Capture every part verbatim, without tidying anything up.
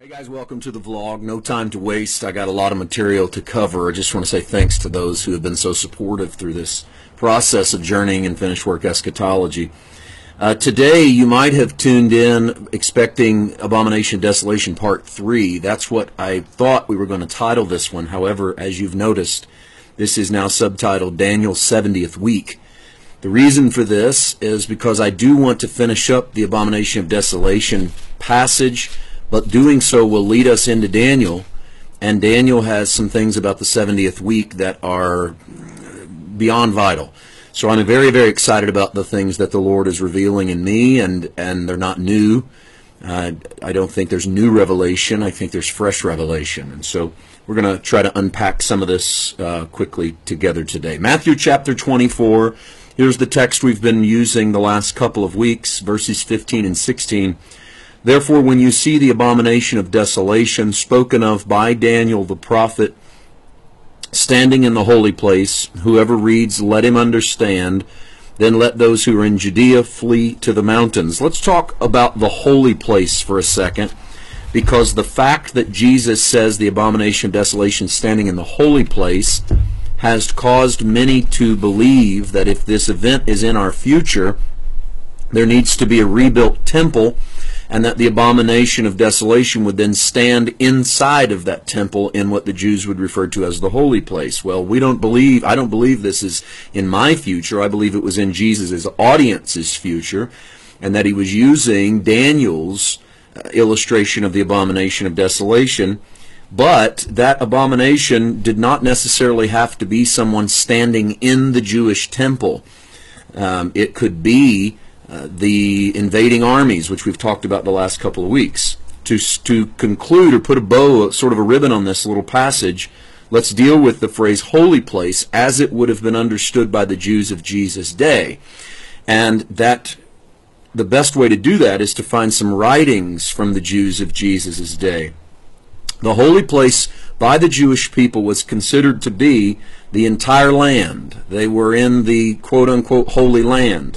Hey guys, welcome to the vlog. No time to waste. I got a lot of material to cover. I just want to say thanks to those who have been so supportive through this process of journeying in finished work eschatology. Uh, today you might have tuned in expecting Abomination Desolation Part three. That's what I thought we were going to title this one. However, as you've noticed, this is now subtitled Daniel's seventieth Week. The reason for this is because I do want to finish up the Abomination of Desolation passage, but doing so will lead us into Daniel, and Daniel has some things about the seventieth week that are beyond vital. So I'm very, very excited about the things that the Lord is revealing in me, and, and they're not new. Uh, I don't think there's new revelation. I think there's fresh revelation. And so we're going to try to unpack some of this uh, quickly together today. Matthew chapter twenty-four. Here's the text we've been using the last couple of weeks, verses fifteen and sixteen. Therefore, when you see the abomination of desolation spoken of by Daniel the prophet standing in the holy place, whoever reads, let him understand. Then let those who are in Judea flee to the mountains. Let's talk about the holy place for a second, because the fact that Jesus says the abomination of desolation standing in the holy place has caused many to believe that if this event is in our future, there needs to be a rebuilt temple, and that the abomination of desolation would then stand inside of that temple in what the Jews would refer to as the holy place. Well, we don't believe, I don't believe this is in my future. I believe it was in Jesus' audience's future, and that he was using Daniel's uh, illustration of the abomination of desolation. But that abomination did not necessarily have to be someone standing in the Jewish temple. Um, it could be Uh, the invading armies, which we've talked about the last couple of weeks. To, to conclude or put a bow, sort of a ribbon on this little passage, let's deal with the phrase holy place as it would have been understood by the Jews of Jesus' day. And that the best way to do that is to find some writings from the Jews of Jesus' day. The holy place by the Jewish people was considered to be the entire land. They were in the quote-unquote holy land.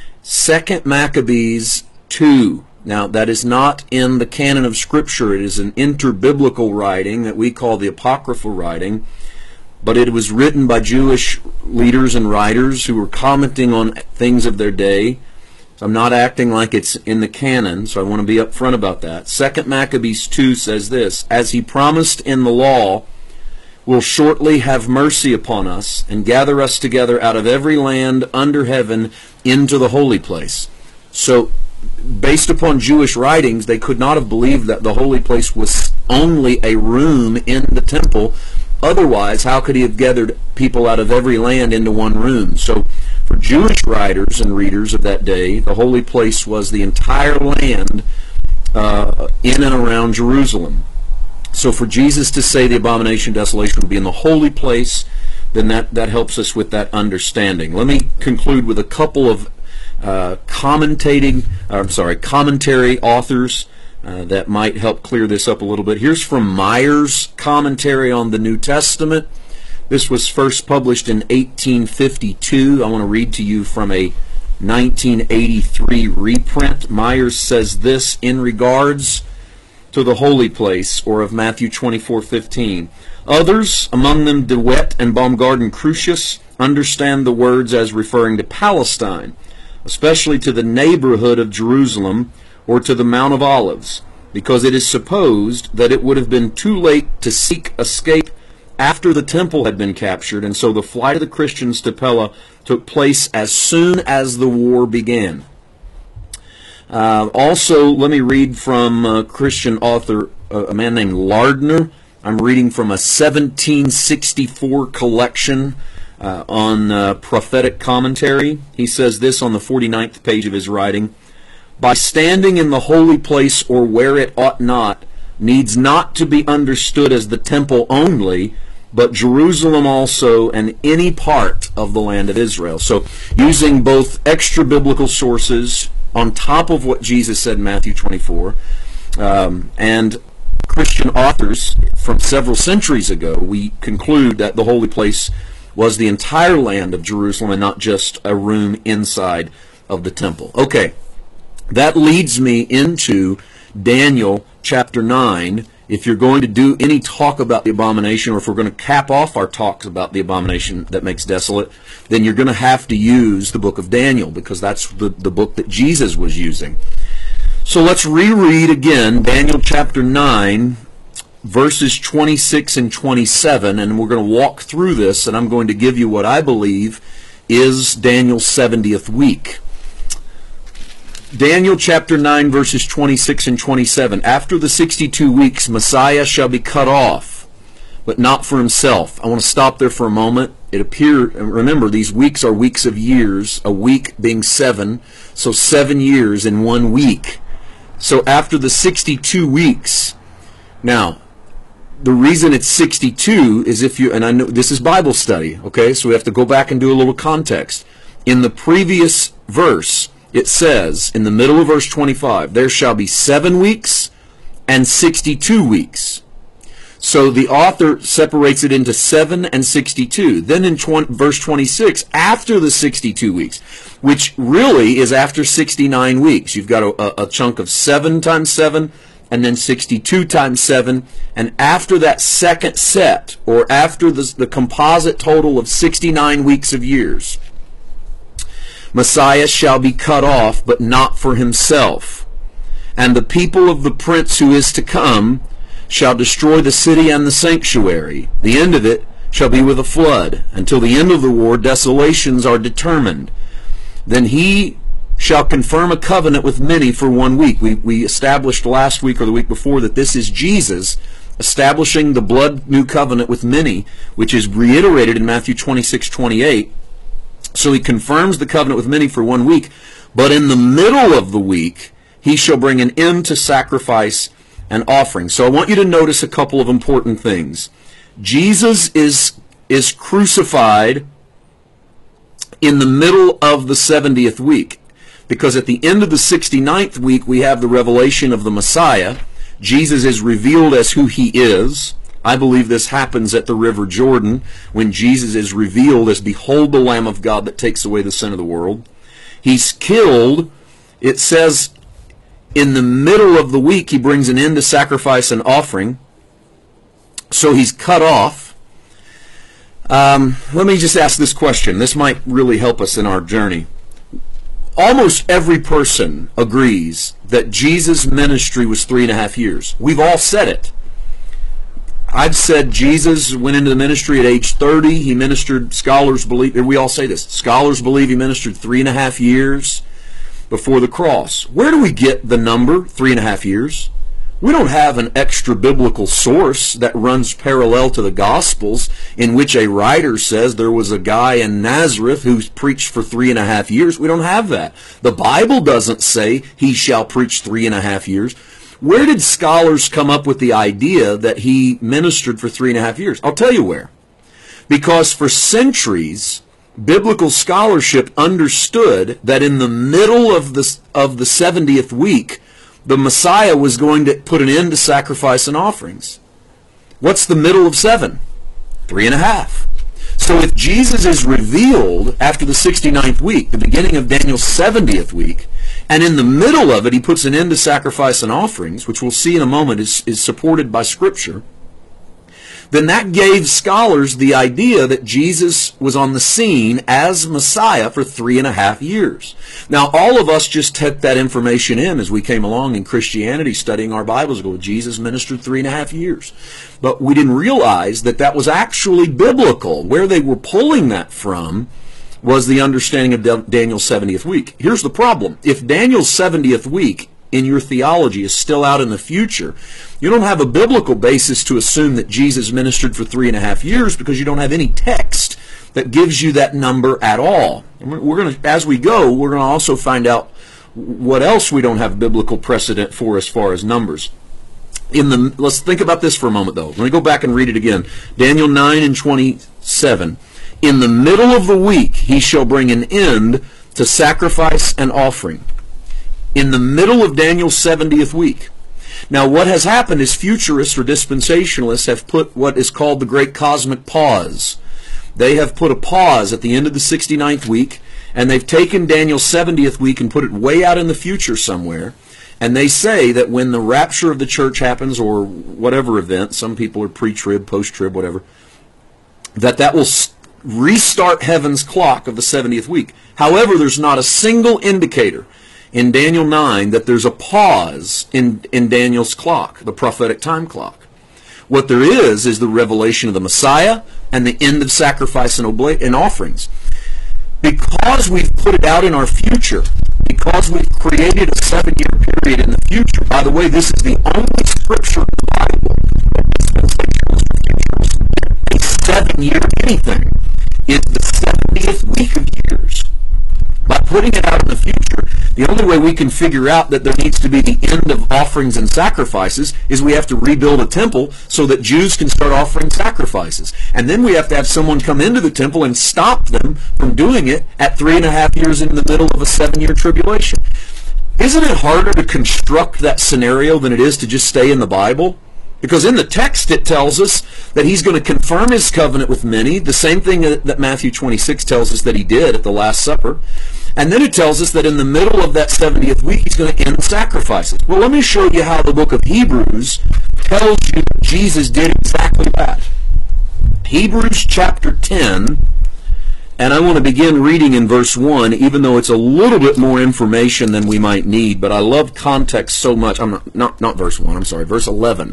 Second Maccabees two. Now, that is not in the canon of Scripture. It is an interbiblical writing that we call the apocryphal writing, but it was written by Jewish leaders and writers who were commenting on things of their day. So I'm not acting like it's in the canon, so I want to be upfront about that. Second Maccabees two says this, as he promised in the law, will shortly have mercy upon us and gather us together out of every land under heaven into the holy place. So, based upon Jewish writings, they could not have believed that the holy place was only a room in the temple. Otherwise, how could he have gathered people out of every land into one room? So, for Jewish writers and readers of that day, the holy place was the entire land uh, in and around Jerusalem. So for Jesus to say the abomination of desolation would be in the holy place, then that, that helps us with that understanding. Let me conclude with a couple of uh, commentating, I'm sorry, commentary authors uh, that might help clear this up a little bit. Here's from Myers' commentary on the New Testament. This was first published in eighteen fifty-two. I want to read to you from a nineteen eighty-three reprint. Myers says this in regards to the holy place, or of Matthew twenty-four fifteen. Others, among them De Wet and Baumgarten Crucius, understand the words as referring to Palestine, especially to the neighborhood of Jerusalem or to the Mount of Olives, because it is supposed that it would have been too late to seek escape after the temple had been captured, and so the flight of the Christians to Pella took place as soon as the war began. Uh, also, let me read from a Christian author, uh, a man named Lardner. I'm reading from a seventeen sixty-four collection uh, on uh, prophetic commentary. He says this on the forty-ninth page of his writing. By standing in the holy place or where it ought not, needs not to be understood as the temple only, but Jerusalem also and any part of the land of Israel. So using both extra-biblical sources on top of what Jesus said in Matthew twenty-four, um, and Christian authors from several centuries ago, we conclude that the holy place was the entire land of Jerusalem and not just a room inside of the temple. Okay, that leads me into Daniel chapter nine. If you're going to do any talk about the abomination, or if we're going to cap off our talks about the abomination that makes desolate, then you're going to have to use the book of Daniel, because that's the, the book that Jesus was using. So let's reread again Daniel chapter nine, verses twenty-six and twenty-seven, and we're going to walk through this, and I'm going to give you what I believe is Daniel's seventieth week. Daniel chapter nine, verses twenty-six and twenty-seven. After the sixty-two weeks, Messiah shall be cut off, but not for himself. I want to stop there for a moment. It appears, remember, these weeks are weeks of years, a week being seven, so seven years in one week. So after the sixty-two weeks, now, the reason it's sixty-two is if you, and I know this is Bible study, okay, so we have to go back and do a little context. In the previous verse, it says, in the middle of verse twenty-five, there shall be seven weeks and sixty-two weeks. So the author separates it into seven and sixty-two. Then in verse twenty-six, after the sixty-two weeks, which really is after sixty-nine weeks, you've got a, a, a chunk of seven times seven, and then sixty-two times seven, and after that second set, or after the, the composite total of sixty-nine weeks of years, Messiah shall be cut off, but not for himself. And the people of the prince who is to come shall destroy the city and the sanctuary. The end of it shall be with a flood. Until the end of the war, desolations are determined. Then he shall confirm a covenant with many for one week. We, we established last week or the week before that this is Jesus establishing the blood new covenant with many, which is reiterated in Matthew twenty-six twenty-eight. So he confirms the covenant with many for one week, but in the middle of the week, he shall bring an end to sacrifice and offering. So I want you to notice a couple of important things. Jesus is, is crucified in the middle of the seventieth week, because at the end of the sixty-ninth week, we have the revelation of the Messiah. Jesus is revealed as who he is. I believe this happens at the River Jordan when Jesus is revealed as, behold, the Lamb of God that takes away the sin of the world. He's killed. It says in the middle of the week he brings an end to sacrifice and offering. So he's cut off. Um, let me just ask this question. This might really help us in our journey. Almost every person agrees that Jesus' ministry was three and a half years. We've all said it. I've said Jesus went into the ministry at age thirty. He ministered, scholars believe, we all say this, scholars believe he ministered three and a half years before the cross. Where do we get the number, three and a half years? We don't have an extra biblical source that runs parallel to the Gospels in which a writer says there was a guy in Nazareth who preached for three and a half years. We don't have that. The Bible doesn't say he shall preach three and a half years. Where did scholars come up with the idea that he ministered for three and a half years? I'll tell you where. Because for centuries, biblical scholarship understood that in the middle of the, of the seventieth week, the Messiah was going to put an end to sacrifice and offerings. What's the middle of seven? Three and a half. So if Jesus is revealed after the sixty-ninth week, the beginning of Daniel's seventieth week, and in the middle of it he puts an end to sacrifice and offerings, which we'll see in a moment is, is supported by Scripture, then that gave scholars the idea that Jesus was on the scene as Messiah for three and a half years. Now, all of us just took that information in as we came along in Christianity, studying our Bibles, go, Jesus ministered three and a half years. But we didn't realize that that was actually biblical. Where they were pulling that from was the understanding of Daniel's seventieth week. Here's the problem. If Daniel's seventieth week in your theology is still out in the future, you don't have a biblical basis to assume that Jesus ministered for three and a half years because you don't have any text that gives you that number at all. And we're going to, as we go, we're going to also find out what else we don't have biblical precedent for as far as numbers. In the, let's think about this for a moment, though. Let me go back and read it again. Daniel nine and twenty-seven. In the middle of the week he shall bring an end to sacrifice and offering. In the middle of Daniel's seventieth week. Now, what has happened is futurists or dispensationalists have put what is called the great cosmic pause. They have put a pause at the end of the sixty-ninth week, and they've taken Daniel's seventieth week and put it way out in the future somewhere, And they say that when the rapture of the church happens, or whatever event, some people are pre-trib, post-trib, whatever, that that will restart heaven's clock of the seventieth week. However, there's not a single indicator in Daniel nine that there's a pause in, in Daniel's clock, the prophetic time clock. What there is is the revelation of the Messiah and the end of sacrifice and, obla- and offerings. Because we've put it out in our future, because we've created a seven-year period in the future, by the way, this is the only scripture in the Bible that dispensationalist futures a seven-year anything is the seventieth week of years. By putting it out in the future, the only way we can figure out that there needs to be the end of offerings and sacrifices is we have to rebuild a temple so that Jews can start offering sacrifices. And then we have to have someone come into the temple and stop them from doing it at three and a half years in the middle of a seven-year tribulation. Isn't it harder to construct that scenario than it is to just stay in the Bible? Because in the text it tells us that he's going to confirm his covenant with many, the same thing that Matthew twenty-six tells us that he did at the Last Supper. And then it tells us that in the middle of that seventieth week he's going to end sacrifices. Well, let me show you how the book of Hebrews tells you that Jesus did exactly that. Hebrews chapter ten, and I want to begin reading in verse one, even though it's a little bit more information than we might need, but I love context so much. I'm not, not, not verse one, I'm sorry, verse eleven.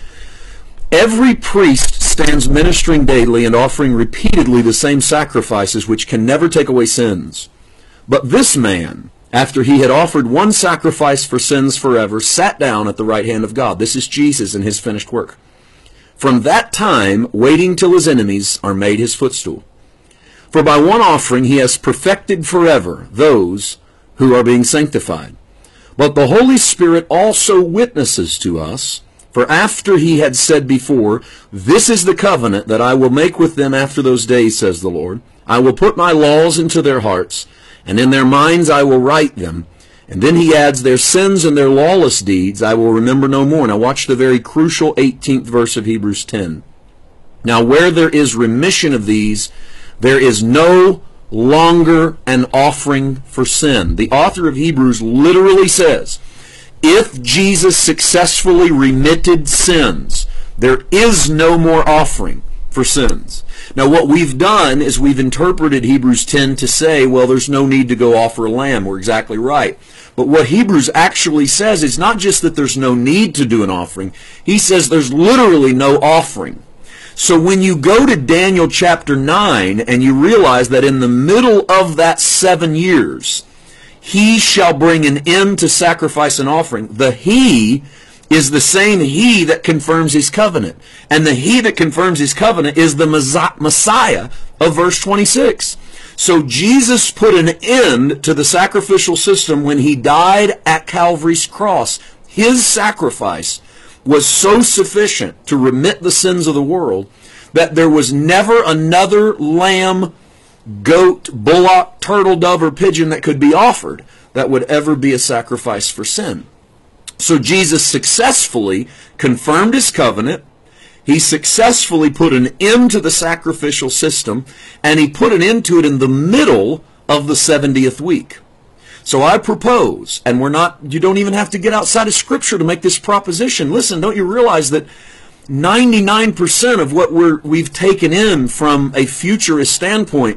Every priest stands ministering daily and offering repeatedly the same sacrifices which can never take away sins. But this man, after he had offered one sacrifice for sins forever, sat down at the right hand of God. This is Jesus and his finished work. From that time, waiting till his enemies are made his footstool. For by one offering he has perfected forever those who are being sanctified. But the Holy Spirit also witnesses to us, for after he had said before, "This is the covenant that I will make with them after those days, says the Lord. I will put my laws into their hearts, and in their minds I will write them." And then he adds, "Their sins and their lawless deeds I will remember no more." Now watch the very crucial eighteenth verse of Hebrews ten. "Now where there is remission of these, there is no longer an offering for sin." The author of Hebrews literally says, if Jesus successfully remitted sins, there is no more offering for sins. Now what we've done is we've interpreted Hebrews ten to say, well, there's no need to go offer a lamb. We're exactly right. But what Hebrews actually says is not just that there's no need to do an offering. He says there's literally no offering. So when you go to Daniel chapter nine and you realize that in the middle of that seven years, he shall bring an end to sacrifice and offering. The he is the same he that confirms his covenant. And the he that confirms his covenant is the Messiah of verse twenty-six. So Jesus put an end to the sacrificial system when he died at Calvary's cross. His sacrifice was so sufficient to remit the sins of the world that there was never another lamb, goat, bullock, turtle, dove, or pigeon that could be offered that would ever be a sacrifice for sin. So Jesus successfully confirmed his covenant. He successfully put an end to the sacrificial system, and he put an end to it in the middle of the seventieth week. So I propose, and we're not, you don't even have to get outside of Scripture to make this proposition. Listen, don't you realize that ninety-nine percent of what we're, we've taken in from a futurist standpoint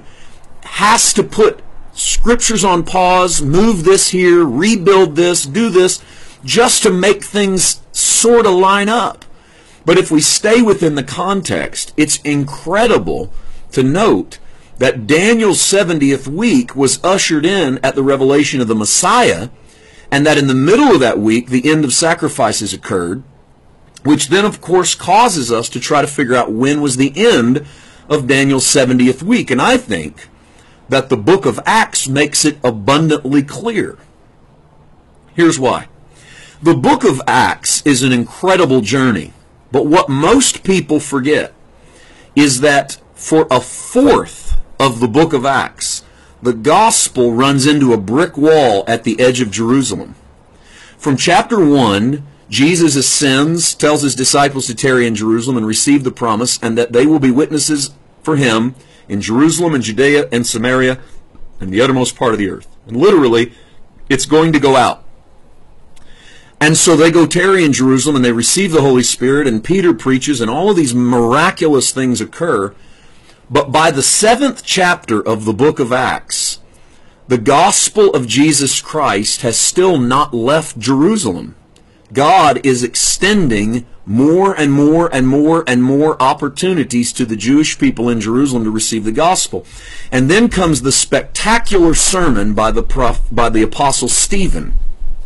has to put Scriptures on pause, move this here, rebuild this, do this, just to make things sort of line up. But if we stay within the context, it's incredible to note that Daniel's seventieth week was ushered in at the revelation of the Messiah, and that in the middle of that week, the end of sacrifices occurred, which then, of course, causes us to try to figure out when was the end of Daniel's seventieth week. And I think that the book of Acts makes it abundantly clear. Here's why. The book of Acts is an incredible journey, but what most people forget is that for a fourth of the book of Acts, the gospel runs into a brick wall at the edge of Jerusalem. From chapter one, Jesus ascends, tells his disciples to tarry in Jerusalem and receive the promise, and that they will be witnesses for him in Jerusalem and Judea and Samaria and the uttermost part of the earth. And literally, it's going to go out. And so they go tarry in Jerusalem, and they receive the Holy Spirit, and Peter preaches, and all of these miraculous things occur. But by the seventh chapter of the book of Acts, the gospel of Jesus Christ has still not left Jerusalem. God is extending more and more and more and more opportunities to the Jewish people in Jerusalem to receive the gospel. And then comes the spectacular sermon by the prof, by the apostle Stephen.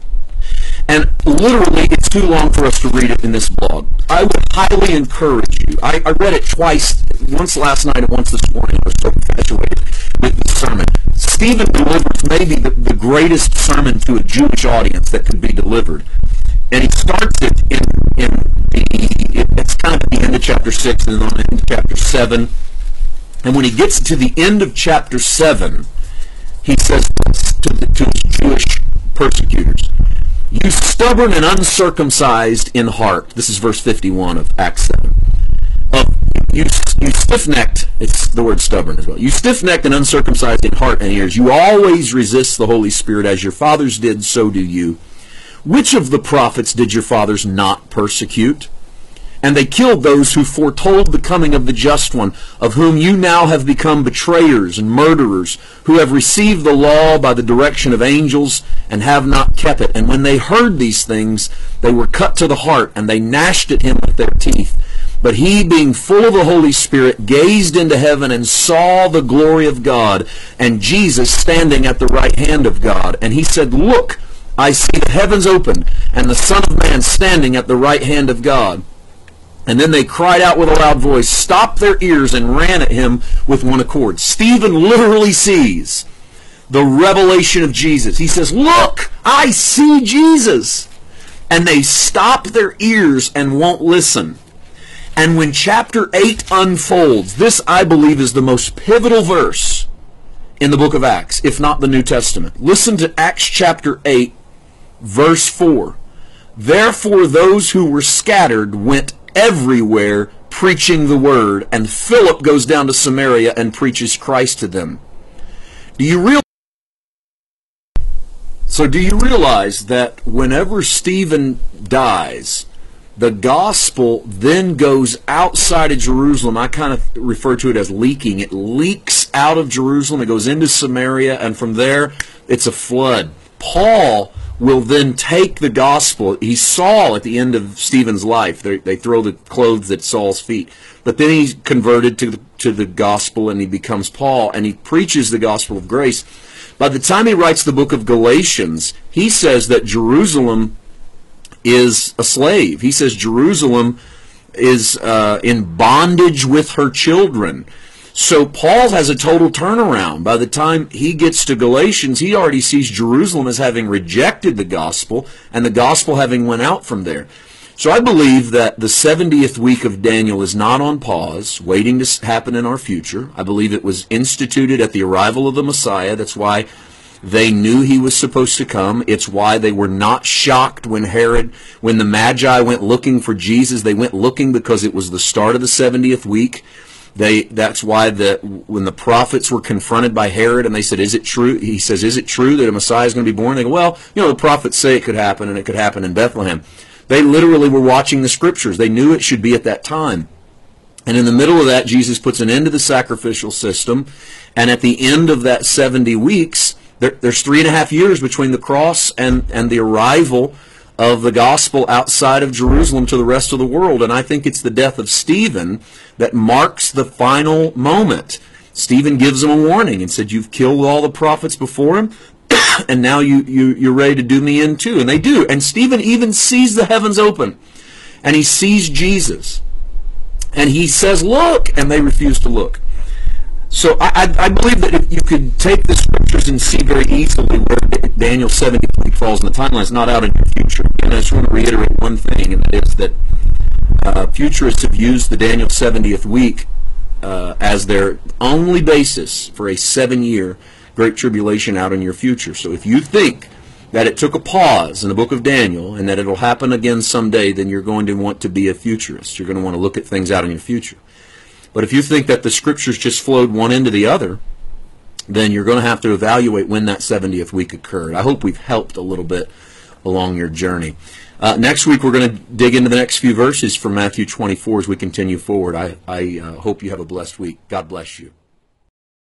And literally, it's too long for us to read it in this blog. I would highly encourage you. I, I read it twice, once last night and once this morning. I was so infatuated with the sermon. Stephen delivers maybe the, the greatest sermon to a Jewish audience that could be delivered. And he starts it in, in the, it's kind of at the end of chapter six and then on into chapter seven. And when he gets to the end of chapter seven, he says to, the, to his Jewish persecutors, "You stubborn and uncircumcised in heart." This is verse fifty-one of Acts seven. Of you, you stiff-necked, it's the word stubborn as well. "You stiff-necked and uncircumcised in heart and ears, you always resist the Holy Spirit, as your fathers did, so do you. Which of the prophets did your fathers not persecute? And they killed those who foretold the coming of the Just One, of whom you now have become betrayers and murderers, who have received the law by the direction of angels and have not kept it. And when they heard these things, they were cut to the heart, and they gnashed at him with their teeth. But he, being full of the Holy Spirit, gazed into heaven and saw the glory of God, and Jesus standing at the right hand of God. And he said, Look, I see the heavens opened, and the Son of Man standing at the right hand of God. And then they cried out with a loud voice, stopped their ears, and ran at him with one accord." Stephen literally sees the revelation of Jesus. He says, "Look, I see Jesus." And they stop their ears and won't listen. And when chapter eight unfolds, this, I believe, is the most pivotal verse in the book of Acts, if not the New Testament. Listen to Acts chapter eight, verse four. "Therefore those who were scattered went everywhere preaching the word, and Philip goes down to Samaria and preaches Christ to them." Do you realize? So do you realize that whenever Stephen dies, the gospel then goes outside of Jerusalem? I kind of refer to it as leaking. It leaks out of Jerusalem, it goes into Samaria, and from there it's a flood. Paul will then take the gospel. He's Saul at the end of Stephen's life. They, they throw the clothes at Saul's feet. But then he's converted to the, to the gospel, and he becomes Paul, and he preaches the gospel of grace. By the time he writes the book of Galatians, he says that Jerusalem is a slave. He says Jerusalem is uh, in bondage with her children. So Paul has a total turnaround. By the time he gets to Galatians, he already sees Jerusalem as having rejected the gospel, and the gospel having went out from there. So I believe that the seventieth week of Daniel is not on pause, waiting to happen in our future. I believe it was instituted at the arrival of the Messiah. That's why they knew he was supposed to come. It's why they were not shocked when Herod, when the Magi went looking for Jesus. They went looking because it was the start of the seventieth week. They, that's why the, when the prophets were confronted by Herod and they said, is it true? He says, is it true that a Messiah is going to be born? They go, well, you know, the prophets say it could happen, and it could happen in Bethlehem. They literally were watching the scriptures. They knew it should be at that time. And in the middle of that, Jesus puts an end to the sacrificial system. And at the end of that seventy weeks, there, there's three and a half years between the cross and, and the arrival of the gospel outside of Jerusalem to the rest of the world. And I think it's the death of Stephen that marks the final moment. Stephen gives him a warning and said, you've killed all the prophets before him, and now you, you, you're ready to do me in too. And they do. And Stephen even sees the heavens open, and he sees Jesus. And he says, look, and they refuse to look. So I, I, I believe that if you could take the scriptures and see very easily where Daniel seventy falls in the timeline, it's not out in your future. And I just want to reiterate one thing, and that is that uh, futurists have used the Daniel seventieth week uh, as their only basis for a seven-year Great Tribulation out in your future. So if you think that it took a pause in the book of Daniel and that it'll happen again someday, then you're going to want to be a futurist. You're going to want to look at things out in your future. But if you think that the scriptures just flowed one into the other, then you're going to have to evaluate when that seventieth week occurred. I hope we've helped a little bit along your journey. Uh, next week, we're going to dig into the next few verses from Matthew twenty-four as we continue forward. I, I uh, hope you have a blessed week. God bless you.